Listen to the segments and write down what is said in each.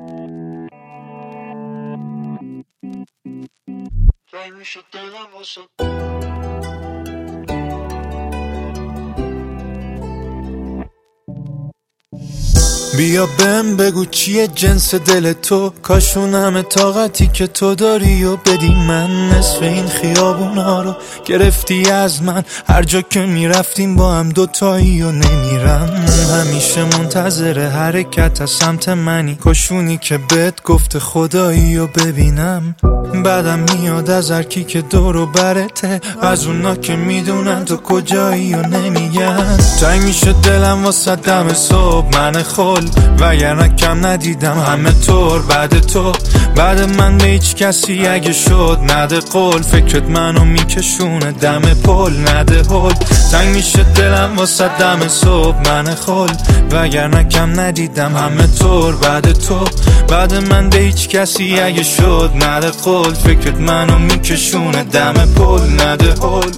بیا بهم بگو چیه جنس دل تو، کاشون همه طاقتی که تو داری و بدی من. نصف این خیابونا رو گرفتی از من، هر جا که میرفتیم با هم دوتایی و نمیرم. همیشه منتظر حرکت از سمت منی، کاشونی که بهت گفته خدایی و ببینم. بعدم میاد از هرکی که دور و برته، از اونا که میدونن تو کجایی و نمیگن. تنگ میشه دلم واسه دم صبح من خل، وگرنه کم ندیدم همه طور بعد تو. بعد من به هیچ کسی اگه شد نده قول، فکرت منو میکشونه دم پل نده هل. تنگ میشه دلم واسه دم صبح من خل، وگرنه کم ندیدم همه طور بعد تو. بعد من به هیچ کسی اگه شد نده قول، فکرت منو میکشونه دم پل نده هل.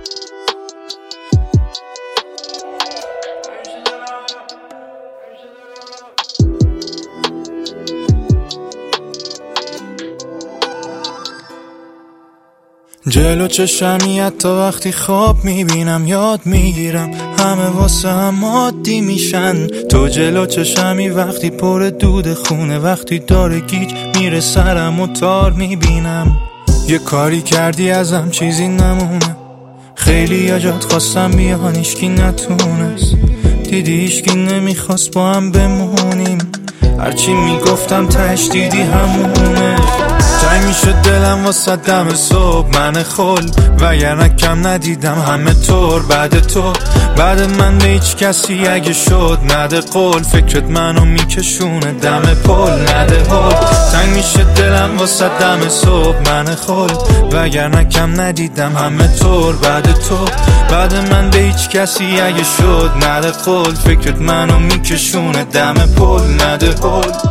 جلو چشمی حتی وقتی خواب میبینم یاد میگیرم، همه واسه هم عادی میشن. تو جلو چشمی وقتی پر دود خونه، وقتی داره گیج میره سرم و تار میبینم. یه کاری کردی ازم چیزی نمونه، خیلی یا جات خواستم بیان ایشکی نتونست. دیدی ایشکی نمیخواست با هم بمونیم، هرچی میگفتم تش دیدی همونه. تنگ میشه دلم واسه دم صبح من خل، وگرنه کم ندیدم همه طور بعد تو. بعد من به هیچ کسی اگه شد نده قول، فکرت منو میکشونه دم پل نده هل. تنگ میشه دلم واسه دم صبح من خل، وگرنه کم ندیدم همه طور بعد تو. بعد من به هیچ کسی اگه شد نده قول، فکرت منو میکشونه دم پل نده هل.